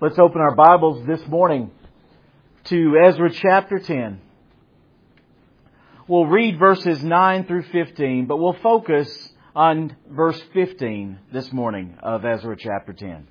Let's open our Bibles this morning to Ezra chapter 10. We'll read verses 9 through 15, but we'll focus on verse 15 this morning of Ezra chapter 10.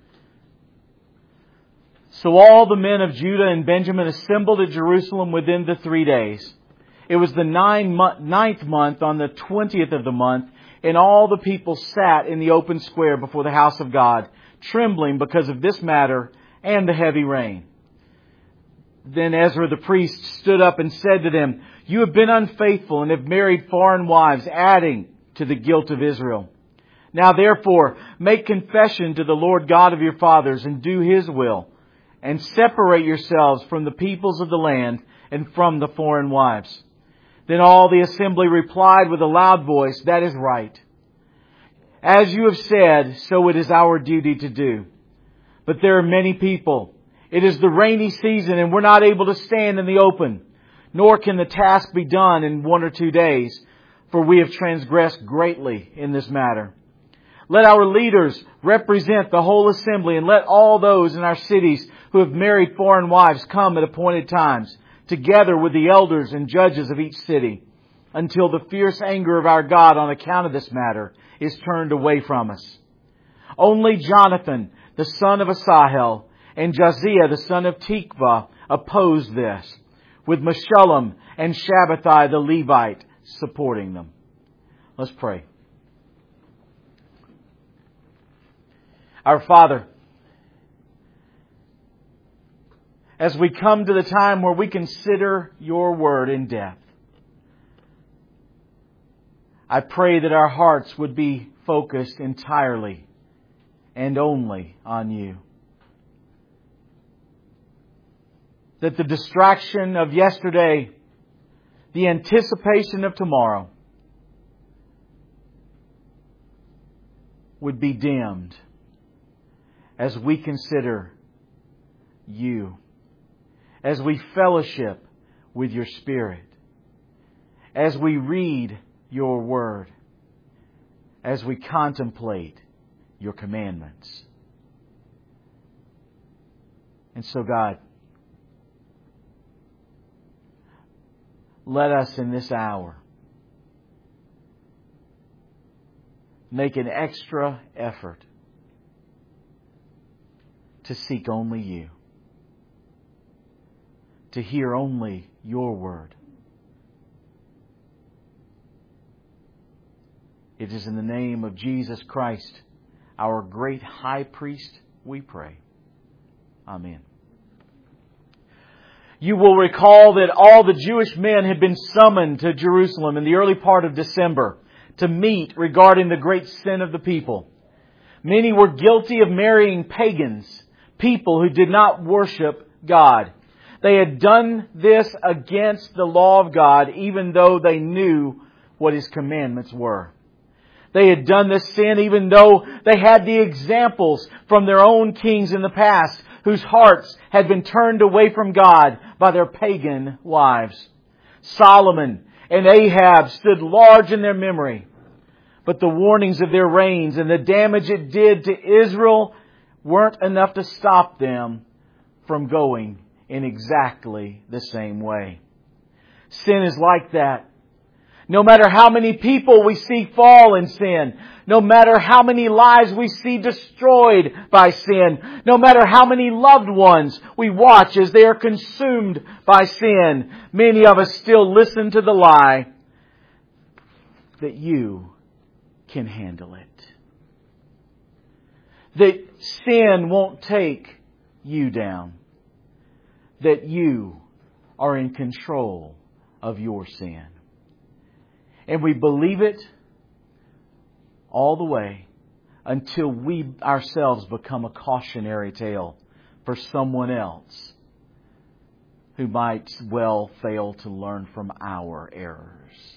So all the men of Judah and Benjamin assembled at Jerusalem within the 3 days. It was the ninth month on the 20th of the month, and all the people sat in the open square before the house of God, trembling because of this matter and the heavy rain. Then Ezra the priest stood up and said to them, "You have been unfaithful and have married foreign wives, adding to the guilt of Israel. Now therefore, make confession to the Lord God of your fathers and do His will, and separate yourselves from the peoples of the land and from the foreign wives." Then all the assembly replied with a loud voice, "That is right. As you have said, so it is our duty to do. But there are many people. It is the rainy season and we're not able to stand in the open, nor can the task be done in 1 or 2 days, for we have transgressed greatly in this matter. Let our leaders represent the whole assembly, and let all those in our cities who have married foreign wives come at appointed times, together with the elders and judges of each city, until the fierce anger of our God on account of this matter is turned away from us." Only Jonathan, the son of Asahel, and Josiah, the son of Tikvah, opposed this, with Meshullam and Shabbatai the Levite supporting them. Let's pray. Our Father, as we come to the time where we consider Your Word in depth, I pray that our hearts would be focused entirely and only on You. That the distraction of yesterday, the anticipation of tomorrow, would be dimmed as we consider You, as we fellowship with Your Spirit, as we read Your Word, as we contemplate Your commandments. And so, God, let us in this hour make an extra effort to seek only You, to hear only Your Word. It is in the name of Jesus Christ, our great high priest, we pray. Amen. You will recall that all the Jewish men had been summoned to Jerusalem in the early part of December to meet regarding the great sin of the people. Many were guilty of marrying pagans, people who did not worship God. They had done this against the law of God, even though they knew what His commandments were. They had done this sin even though they had the examples from their own kings in the past, whose hearts had been turned away from God by their pagan wives. Solomon and Ahab stood large in their memory, but the warnings of their reigns and the damage it did to Israel weren't enough to stop them from going in exactly the same way. Sin is like that. No matter how many people we see fall in sin, no matter how many lives we see destroyed by sin, no matter how many loved ones we watch as they are consumed by sin, many of us still listen to the lie that You can handle it. That sin won't take you down. That You are in control of your sin. And we believe it all the way until we ourselves become a cautionary tale for someone else who might well fail to learn from our errors.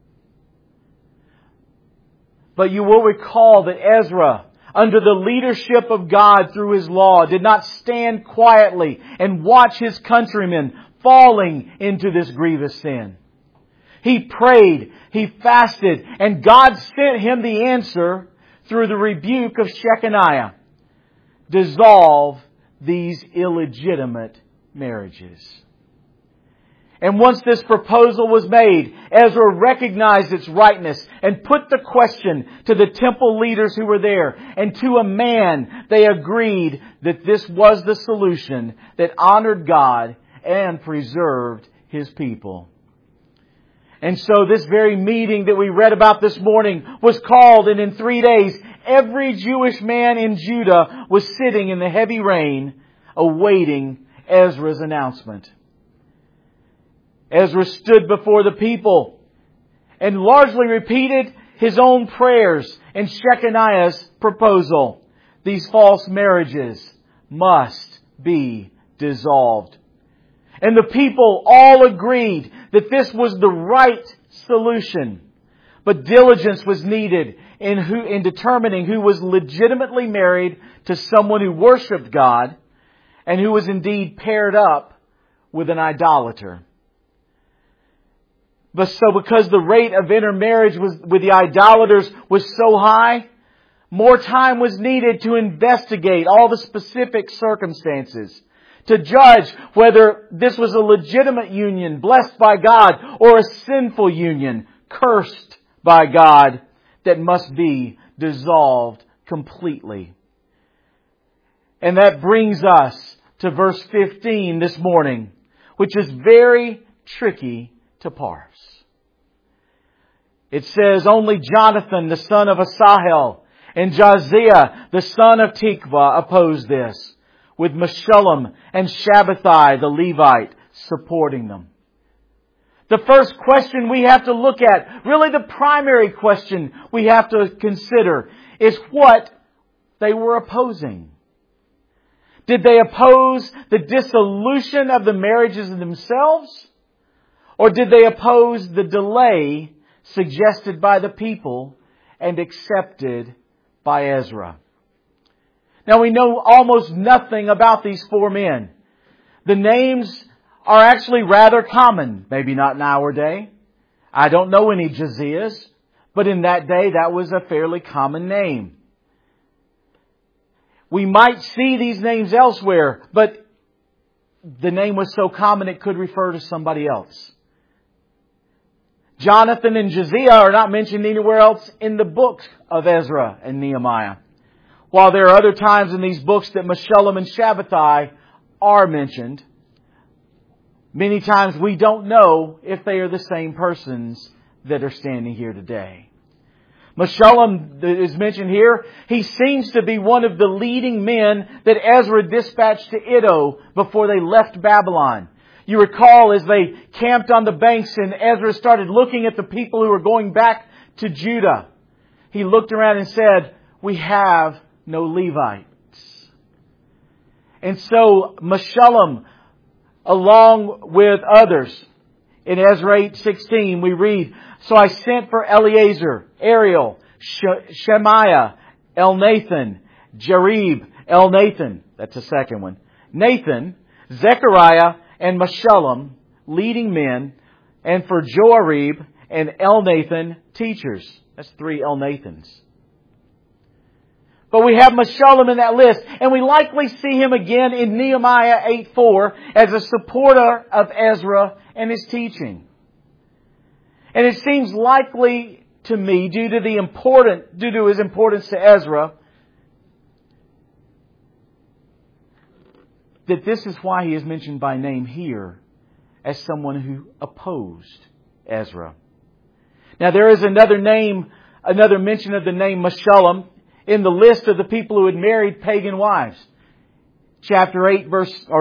But you will recall that Ezra, under the leadership of God through His law, did not stand quietly and watch his countrymen falling into this grievous sin. He prayed, he fasted, and God sent him the answer through the rebuke of Shechaniah. Dissolve these illegitimate marriages. And once this proposal was made, Ezra recognized its rightness and put the question to the temple leaders who were there. And to a man, they agreed that this was the solution that honored God and preserved His people. And so this very meeting that we read about this morning was called, and in 3 days, every Jewish man in Judah was sitting in the heavy rain, awaiting Ezra's announcement. Ezra stood before the people and largely repeated his own prayers and Shechaniah's proposal. These false marriages must be dissolved. And the people all agreed that this was the right solution. But diligence was needed in determining who was legitimately married to someone who worshipped God and who was indeed paired up with an idolater. But so because the rate of intermarriage with the idolaters was so high, more time was needed to investigate all the specific circumstances, to judge whether this was a legitimate union blessed by God or a sinful union cursed by God that must be dissolved completely. And that brings us to verse 15 this morning, which is very tricky to parse. It says, only Jonathan, the son of Asahel, and Jaziah, the son of Tikva, opposed this, with Meshullam and Shabbathai, the Levite, supporting them. The first question we have to look at, really the primary question we have to consider, is what they were opposing. Did they oppose the dissolution of the marriages themselves? Or did they oppose the delay suggested by the people and accepted by Ezra? Now we know almost nothing about these four men. The names are actually rather common. Maybe not in our day. I don't know any Jaziahs, but in that day that was a fairly common name. We might see these names elsewhere, but the name was so common it could refer to somebody else. Jonathan and Jaziah are not mentioned anywhere else in the books of Ezra and Nehemiah. While there are other times in these books that Meshullam and Shabbathai are mentioned, many times we don't know if they are the same persons that are standing here today. Meshullam is mentioned here. He seems to be one of the leading men that Ezra dispatched to Iddo before they left Babylon. You recall as they camped on the banks and Ezra started looking at the people who were going back to Judah. He looked around and said, we have no Levites. And so Meshullam, along with others, in Ezra 8:16 we read, so I sent for Eleazar, Ariel, Shemaiah, Elnathan, Jarib, Elnathan, that's the second one, Nathan, Zechariah, and Meshullam, leading men, and for Joarib and Elnathan, teachers. That's 3 Elnathans. But we have Meshullam in that list, and we likely see him again in Nehemiah 8:4 as a supporter of Ezra and his teaching. And it seems likely to me, due to his importance to Ezra, that this is why he is mentioned by name here as someone who opposed Ezra. Now there is another mention of the name Meshullam in the list of the people who had married pagan wives. Chapter 10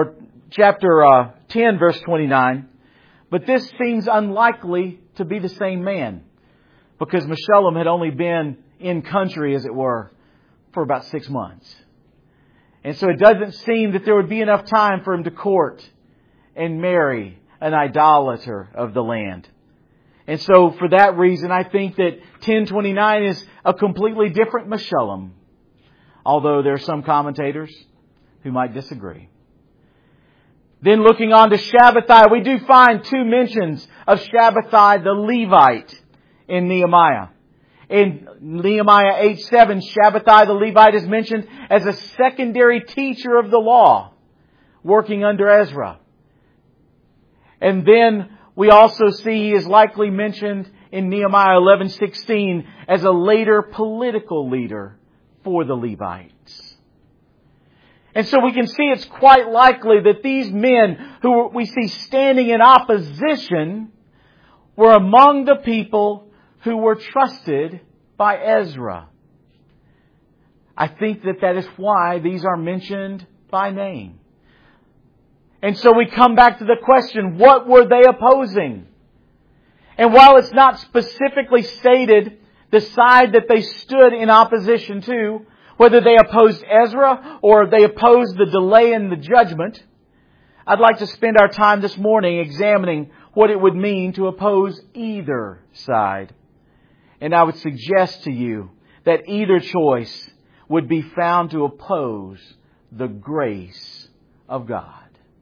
verse 29. But this seems unlikely to be the same man, because Meshullam had only been in country, as it were, for about 6 months. And so it doesn't seem that there would be enough time for him to court and marry an idolater of the land. And so for that reason, I think that 1029 is a completely different Meshullam, although there are some commentators who might disagree. Then looking on to Shabbathai, we do find 2 mentions of Shabbathai the Levite in Nehemiah. In Nehemiah 8:7, Shabbatai the Levite is mentioned as a secondary teacher of the law, working under Ezra. And then we also see he is likely mentioned in Nehemiah 11:16 as a later political leader for the Levites. And so we can see it's quite likely that these men who we see standing in opposition were among the people who were trusted by Ezra. I think that is why these are mentioned by name. And so we come back to the question, what were they opposing? And while it's not specifically stated the side that they stood in opposition to, whether they opposed Ezra or they opposed the delay in the judgment, I'd like to spend our time this morning examining what it would mean to oppose either side. And I would suggest to you that either choice would be found to oppose the grace of God.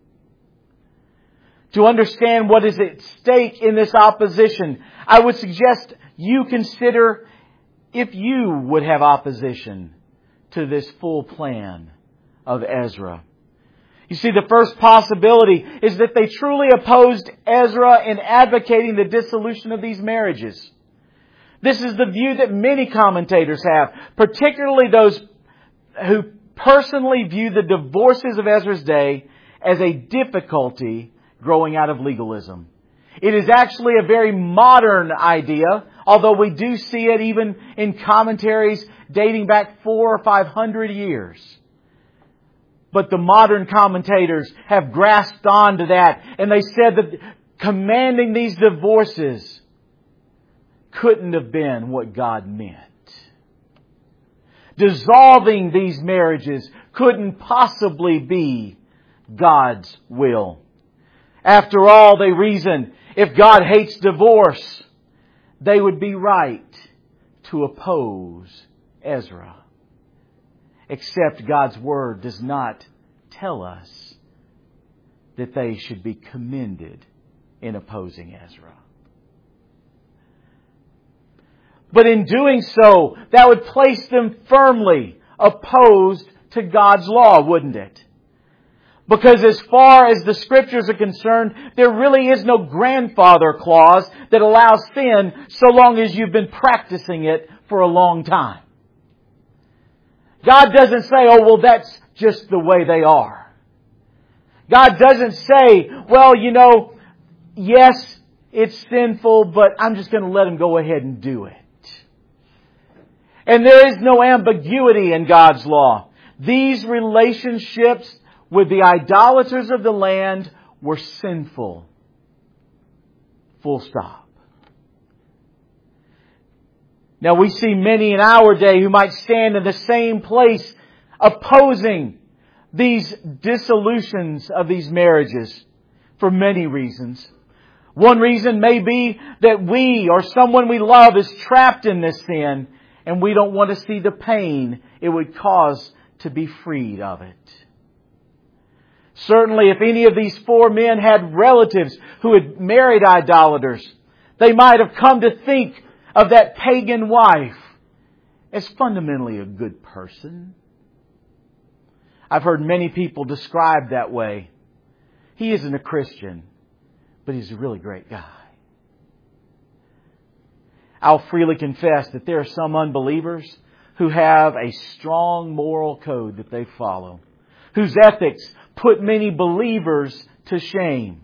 To understand what is at stake in this opposition, I would suggest you consider if you would have opposition to this full plan of Ezra. You see, the first possibility is that they truly opposed Ezra in advocating the dissolution of these marriages. This is the view that many commentators have, particularly those who personally view the divorces of Ezra's day as a difficulty growing out of legalism. It is actually a very modern idea, although we do see it even in commentaries dating back 400 or 500 years. But the modern commentators have grasped onto that, and they said that commanding these divorces couldn't have been what God meant. Dissolving these marriages couldn't possibly be God's will. After all, they reasoned, if God hates divorce, they would be right to oppose Ezra. Except God's Word does not tell us that they should be commended in opposing Ezra. But in doing so, that would place them firmly opposed to God's law, wouldn't it? Because as far as the Scriptures are concerned, there really is no grandfather clause that allows sin so long as you've been practicing it for a long time. God doesn't say, oh, well, that's just the way they are. God doesn't say, well, yes, it's sinful, but I'm just going to let them go ahead and do it. And there is no ambiguity in God's law. These relationships with the idolaters of the land were sinful. Full stop. Now we see many in our day who might stand in the same place opposing these dissolutions of these marriages for many reasons. One reason may be that we or someone we love is trapped in this sin and we don't want to see the pain it would cause to be freed of it. Certainly, if any of these four men had relatives who had married idolaters, they might have come to think of that pagan wife as fundamentally a good person. I've heard many people described that way. He isn't a Christian, but he's a really great guy. I'll freely confess that there are some unbelievers who have a strong moral code that they follow, whose ethics put many believers to shame.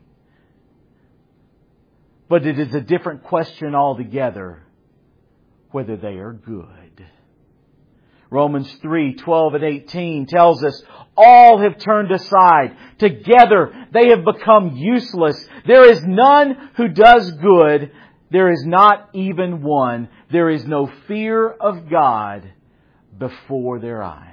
But it is a different question altogether whether they are good. Romans 3:12 and 18 tells us, all have turned aside. Together they have become useless. There is none who does good. There is not even one. There is no fear of God before their eyes.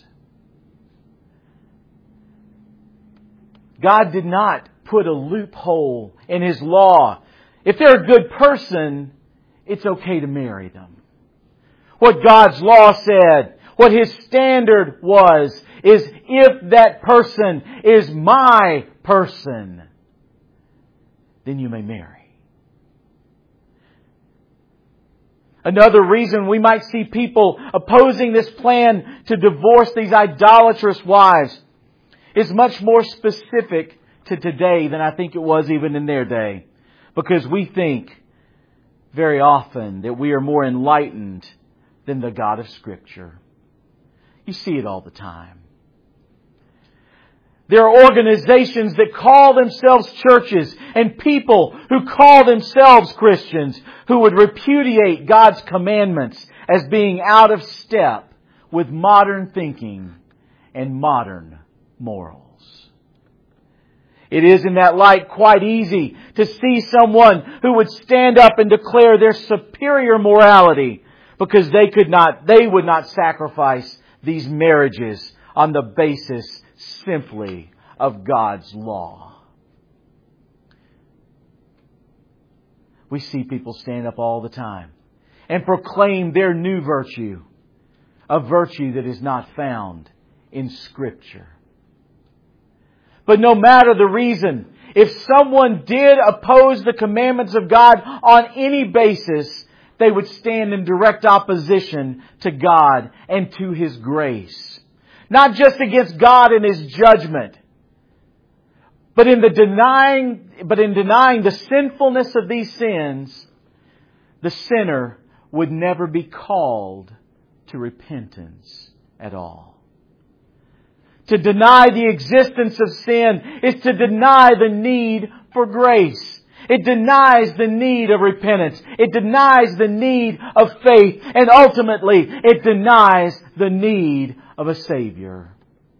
God did not put a loophole in His law. If they're a good person, it's okay to marry them. What God's law said, what His standard was, is if that person is my person, then you may marry. Another reason we might see people opposing this plan to divorce these idolatrous wives is much more specific to today than I think it was even in their day. Because we think very often that we are more enlightened than the God of Scripture. You see it all the time. There are organizations that call themselves churches and people who call themselves Christians who would repudiate God's commandments as being out of step with modern thinking and modern morals. It is in that light quite easy to see someone who would stand up and declare their superior morality because they would not sacrifice these marriages on the basis simply of God's law. We see people stand up all the time and proclaim their new virtue, a virtue that is not found in Scripture. But no matter the reason, if someone did oppose the commandments of God on any basis, they would stand in direct opposition to God and to His grace. Not just against God and His judgment, but in denying the sinfulness of these sins, the sinner would never be called to repentance at all. To deny the existence of sin is to deny the need for grace. It denies the need of repentance. It denies the need of faith. And ultimately, it denies the need of a Savior.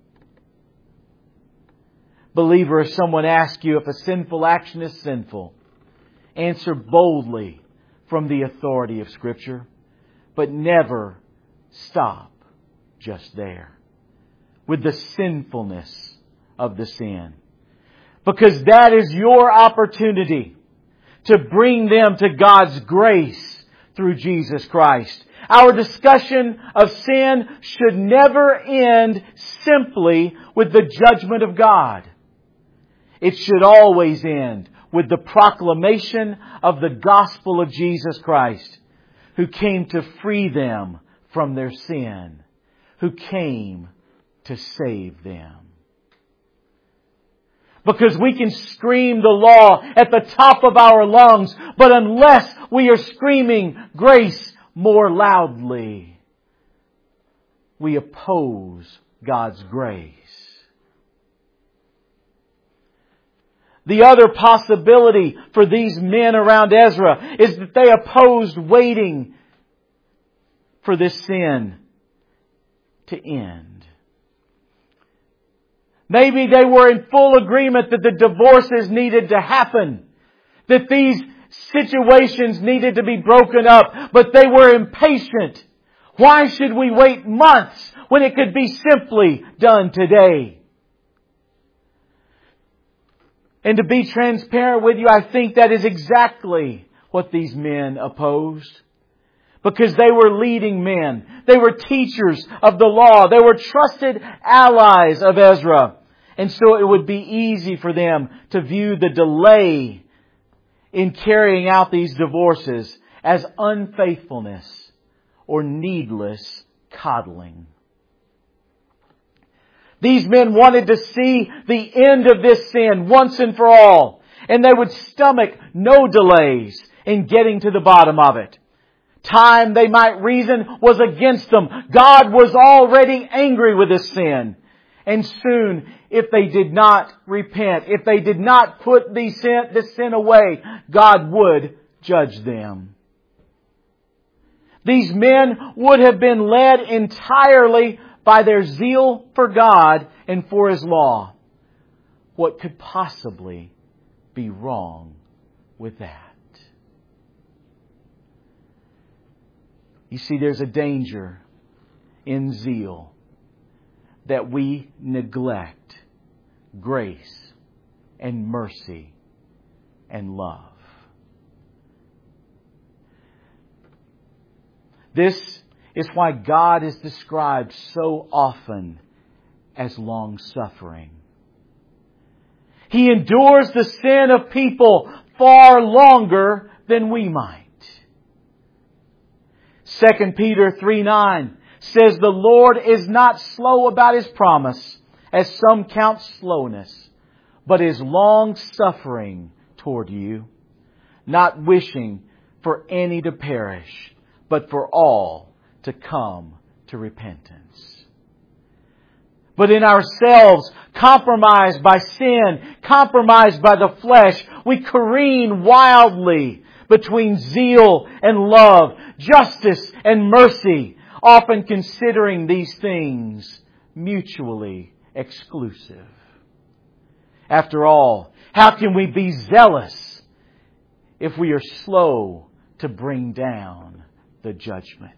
Believer, if someone asks you if a sinful action is sinful, answer boldly from the authority of Scripture, but never stop just there with the sinfulness of the sin. Because that is your opportunity to bring them to God's grace through Jesus Christ. Our discussion of sin should never end simply with the judgment of God. It should always end with the proclamation of the gospel of Jesus Christ, who came to free them from their sin, who came to save them. Because we can scream the law at the top of our lungs, but unless we are screaming grace more loudly, we oppose God's grace. The other possibility for these men around Ezra is that they opposed waiting for this sin to end. Maybe they were in full agreement that the divorces needed to happen, that these situations needed to be broken up, but they were impatient. Why should we wait months when it could be simply done today? And to be transparent with you, I think that is exactly what these men opposed. Because they were leading men. They were teachers of the law. They were trusted allies of Ezra. And so it would be easy for them to view the delay in carrying out these divorces as unfaithfulness or needless coddling. These men wanted to see the end of this sin once and for all. And they would stomach no delays in getting to the bottom of it. Time, they might reason, was against them. God was already angry with this sin. And soon, if they did not repent, if they did not put this sin away, God would judge them. These men would have been led entirely by their zeal for God and for His law. What could possibly be wrong with that? You see, there's a danger in zeal that we neglect grace and mercy and love. This is why God is described so often as long-suffering. He endures the sin of people far longer than we might. 2 Peter 3:9 says, "The Lord is not slow about His promise, as some count slowness, but is long-suffering toward you, not wishing for any to perish, but for all to come to repentance." But in ourselves, compromised by sin, compromised by the flesh, we careen wildly between zeal and love, justice and mercy, often considering these things mutually exclusive. After all, how can we be zealous if we are slow to bring down the judgment?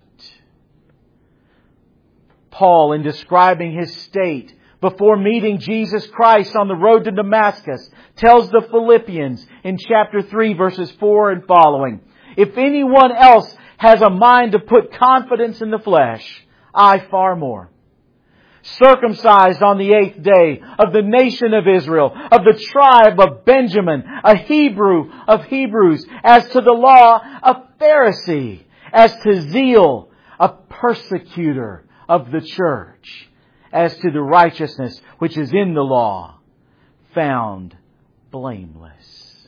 Paul, in describing his state before meeting Jesus Christ on the road to Damascus, tells the Philippians in chapter 3, verses 4 and following, "If anyone else has a mind to put confidence in the flesh, I far more. Circumcised on the 8th day, of the nation of Israel, of the tribe of Benjamin, a Hebrew of Hebrews, as to the law, a Pharisee, as to zeal, a persecutor of the church, as to the righteousness which is in the law, found blameless."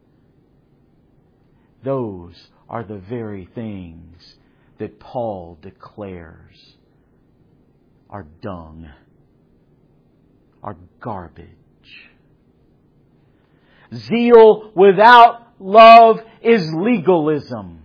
Those are the very things that Paul declares are dung, are garbage. Zeal without love is legalism.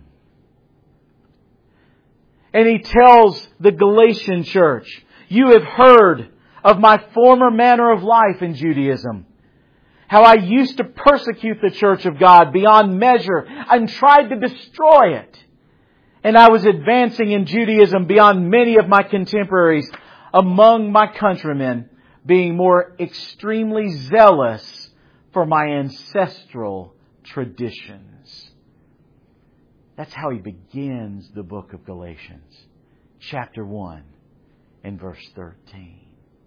And he tells the Galatian church, "You have heard of my former manner of life in Judaism, how I used to persecute the church of God beyond measure and tried to destroy it. And I was advancing in Judaism beyond many of my contemporaries among my countrymen, being more extremely zealous for my ancestral traditions." That's how he begins the book of Galatians, chapter 1 and verse 13.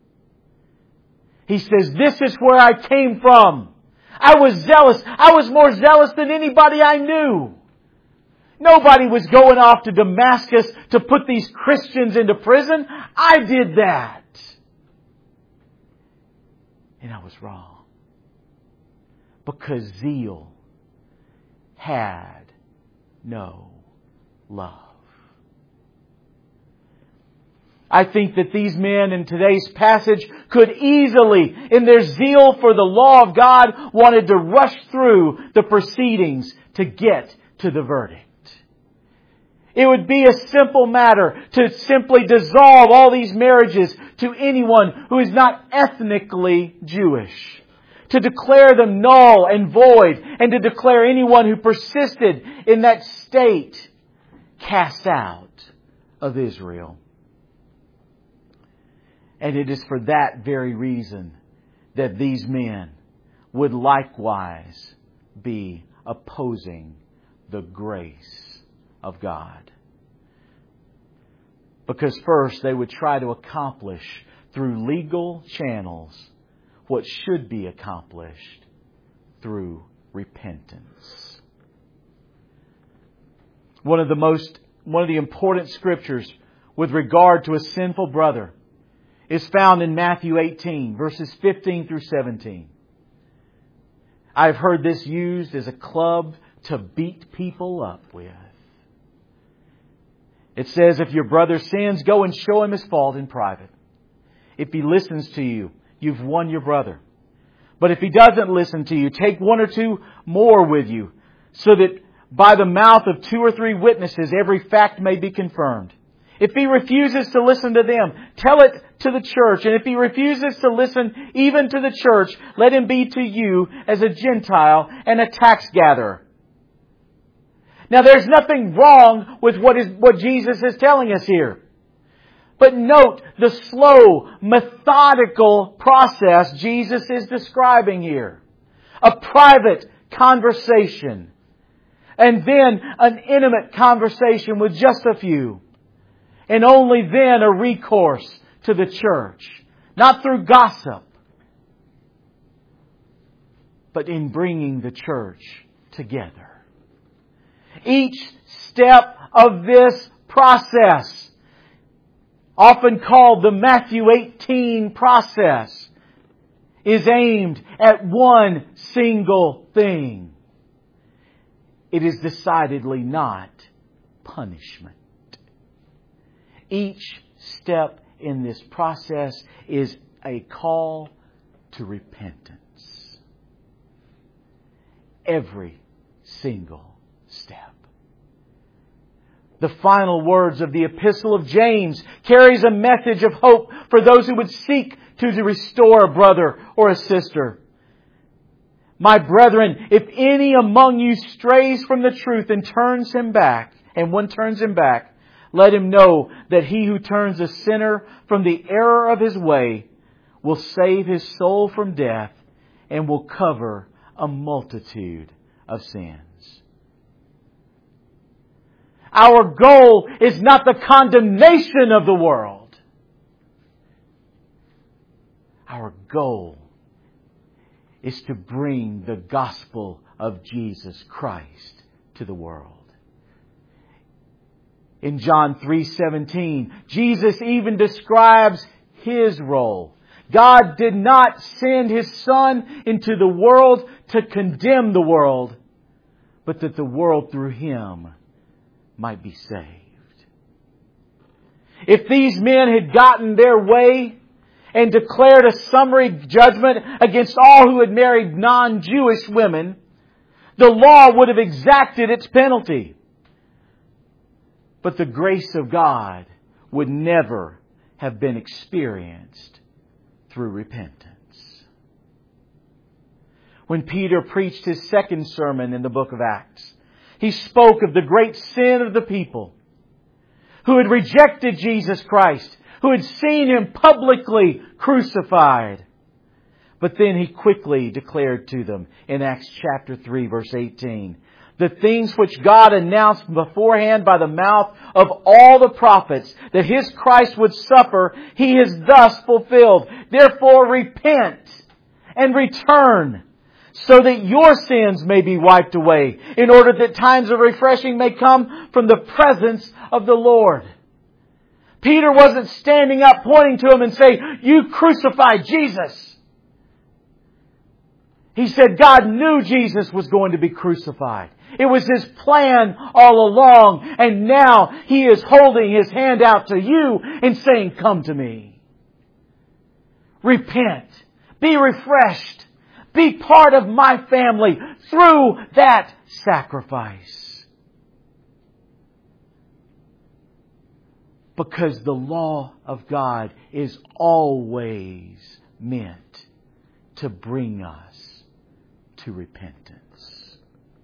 He says, "This is where I came from. I was zealous. I was more zealous than anybody I knew. Nobody was going off to Damascus to put these Christians into prison. I did that. And I was wrong. Because zeal had no love." I think that these men in today's passage could easily, in their zeal for the law of God, wanted to rush through the proceedings to get to the verdict. It would be a simple matter to simply dissolve all these marriages to anyone who is not ethnically Jewish, to declare them null and void, and to declare anyone who persisted in that state cast out of Israel. And it is for that very reason that these men would likewise be opposing the grace of God. Because first, they would try to accomplish through legal channels what should be accomplished through repentance. One of the important scriptures with regard to a sinful brother is found in Matthew 18, verses 15 through 17. I've heard this used as a club to beat people up with. It says, "If your brother sins, go and show him his fault in private. If he listens to you, you've won your brother. But if he doesn't listen to you, take one or two more with you, so that by the mouth of 2 or 3 witnesses every fact may be confirmed. If he refuses to listen to them, tell it to the church. And if he refuses to listen even to the church, let him be to you as a Gentile and a tax gatherer." Now there's nothing wrong with what Jesus is telling us here. But note the slow, methodical process Jesus is describing here. A private conversation. And then an intimate conversation with just a few. And only then a recourse to the church. Not through gossip, but in bringing the church together. Each step of this process, often called the Matthew 18 process, is aimed at one single thing. It is decidedly not punishment. Each step in this process is a call to repentance. Every single step. The final words of the Epistle of James carries a message of hope for those who would seek to restore a brother or a sister. My brethren, if any among you strays from the truth and one turns him back, let him know that he who turns a sinner from the error of his way will save his soul from death and will cover a multitude of sins. Our goal is not the condemnation of the world. Our goal is to bring the gospel of Jesus Christ to the world. In John 3:17, Jesus even describes His role. God did not send His Son into the world to condemn the world, but that the world through Him might be saved. If these men had gotten their way and declared a summary judgment against all who had married non-Jewish women, the law would have exacted its penalty. But the grace of God would never have been experienced through repentance. When Peter preached his second sermon in the book of Acts, he spoke of the great sin of the people who had rejected Jesus Christ, who had seen Him publicly crucified. But then he quickly declared to them in Acts chapter 3 verse 18, the things which God announced beforehand by the mouth of all the prophets that His Christ would suffer, He has thus fulfilled. Therefore repent and return, so that your sins may be wiped away, in order that times of refreshing may come from the presence of the Lord. Peter wasn't standing up pointing to him and saying, you crucified Jesus. He said God knew Jesus was going to be crucified. It was His plan all along, and now He is holding His hand out to you and saying, come to me. Repent. Be refreshed. Be part of my family through that sacrifice. Because the law of God is always meant to bring us to repentance.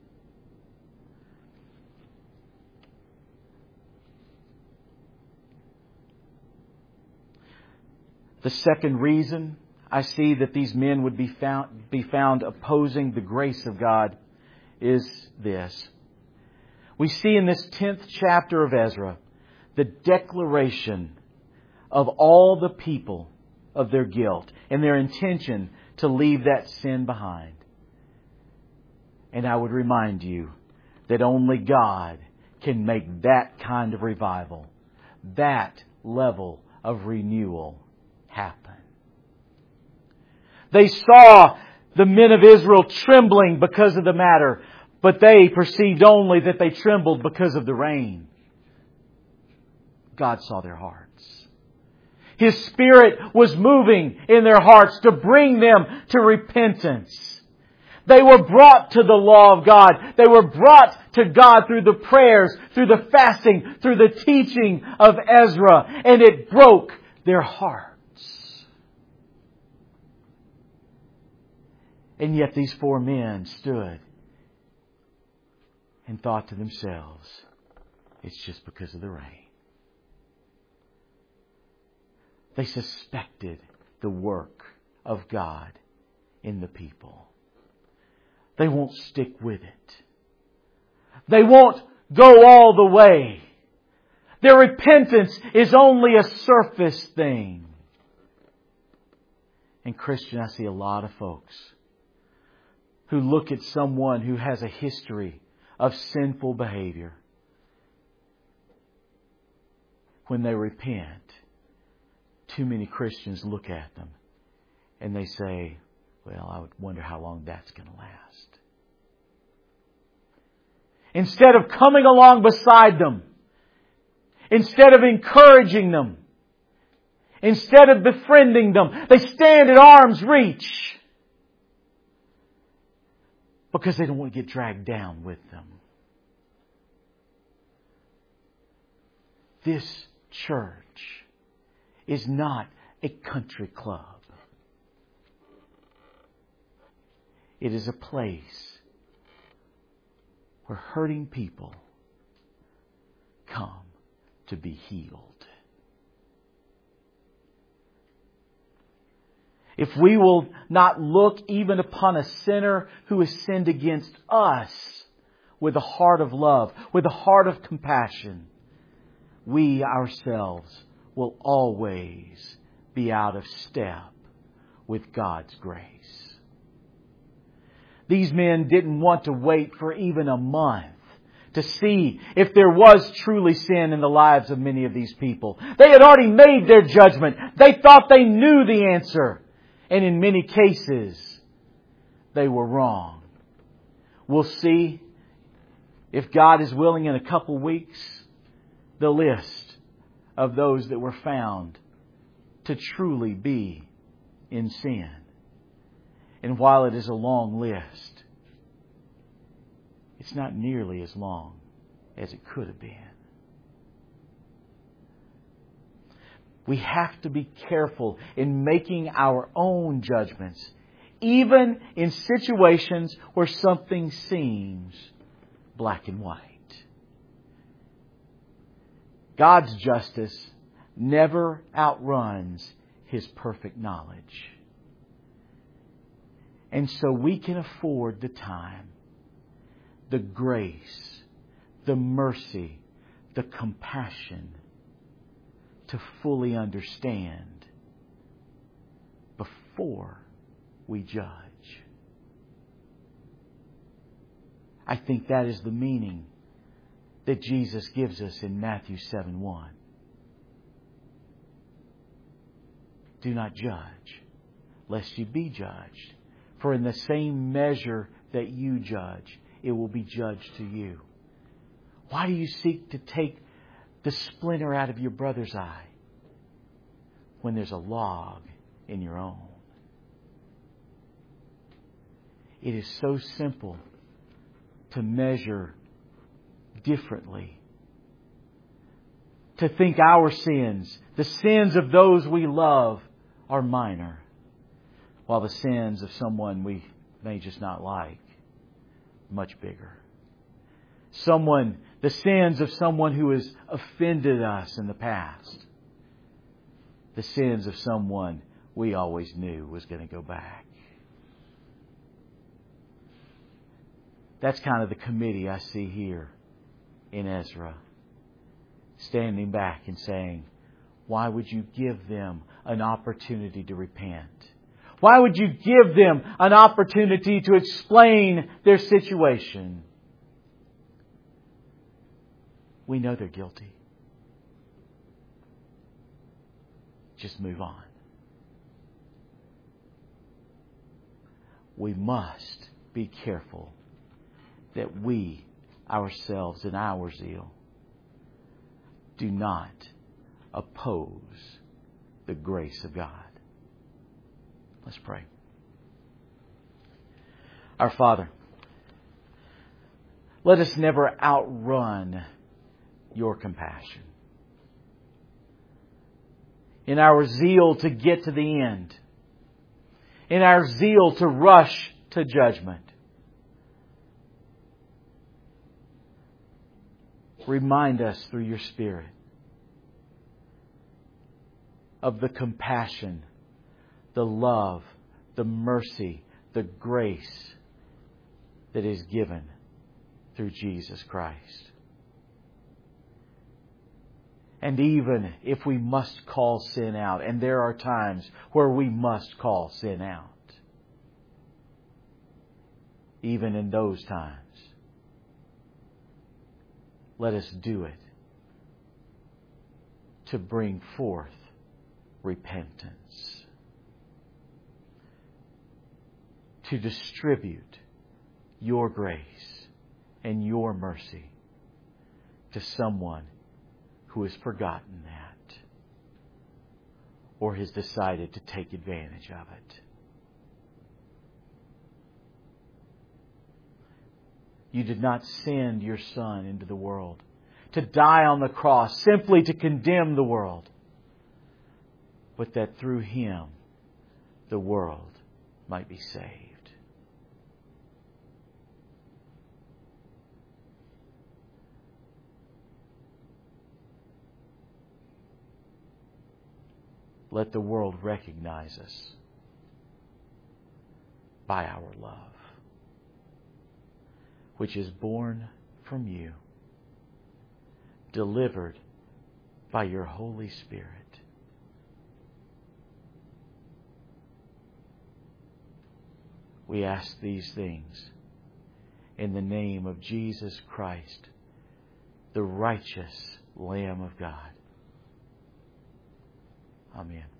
The second reason I see that these men would be found opposing the grace of God is this. We see in this 10th chapter of Ezra the declaration of all the people of their guilt and their intention to leave that sin behind. And I would remind you that only God can make that kind of revival, that level of renewal happen. They saw the men of Israel trembling because of the matter, but they perceived only that they trembled because of the rain. God saw their hearts. His Spirit was moving in their hearts to bring them to repentance. They were brought to the law of God. They were brought to God through the prayers, through the fasting, through the teaching of Ezra, and it broke their hearts. And yet these four men stood and thought to themselves, it's just because of the rain. They suspected the work of God in the people. They won't stick with it. They won't go all the way. Their repentance is only a surface thing. And Christian, I see a lot of folks who look at someone who has a history of sinful behavior when they repent, too many Christians look at them and they say, well, I would wonder how long that's going to last. Instead of coming along beside them, instead of encouraging them, instead of befriending them, they stand at arm's reach because they don't want to get dragged down with them. This church is not a country club. It is a place where hurting people come to be healed. If we will not look even upon a sinner who has sinned against us with a heart of love, with a heart of compassion, we ourselves will always be out of step with God's grace. These men didn't want to wait for even a month to see if there was truly sin in the lives of many of these people. They had already made their judgment. They thought they knew the answer. And in many cases, they were wrong. We'll see, if God is willing, in a couple weeks, the list of those that were found to truly be in sin. And while it is a long list, it's not nearly as long as it could have been. We have to be careful in making our own judgments, even in situations where something seems black and white. God's justice never outruns His perfect knowledge. And so we can afford the time, the grace, the mercy, the compassion to fully understand before we judge. I think that is the meaning that Jesus gives us in Matthew 7:1. Do not judge, lest you be judged. For in the same measure that you judge, it will be judged to you. Why do you seek to take the splinter out of your brother's eye when there's a log in your own? It is so simple to measure differently. To think our sins, the sins of those we love, are minor, while the sins of someone we may just not like, much bigger. The sins of someone who has offended us in the past. The sins of someone we always knew was going to go back. That's kind of the committee I see here in Ezra. Standing back and saying, why would you give them an opportunity to repent? Why would you give them an opportunity to explain their situation? We know they're guilty. Just move on. We must be careful that we, ourselves, in our zeal, do not oppose the grace of God. Let's pray. Our Father, let us never outrun Your compassion. In our zeal to get to the end, in our zeal to rush to judgment, remind us through Your Spirit of the compassion, the love, the mercy, the grace that is given through Jesus Christ. And even if we must call sin out, and there are times where we must call sin out, even in those times, let us do it to bring forth repentance, to distribute your grace and your mercy to someone who has forgotten that or has decided to take advantage of it. You did not send your Son into the world to die on the cross simply to condemn the world, but that through Him the world might be saved. Let the world recognize us by our love, which is born from You, delivered by Your Holy Spirit. We ask these things in the name of Jesus Christ, the righteous Lamb of God. Amen.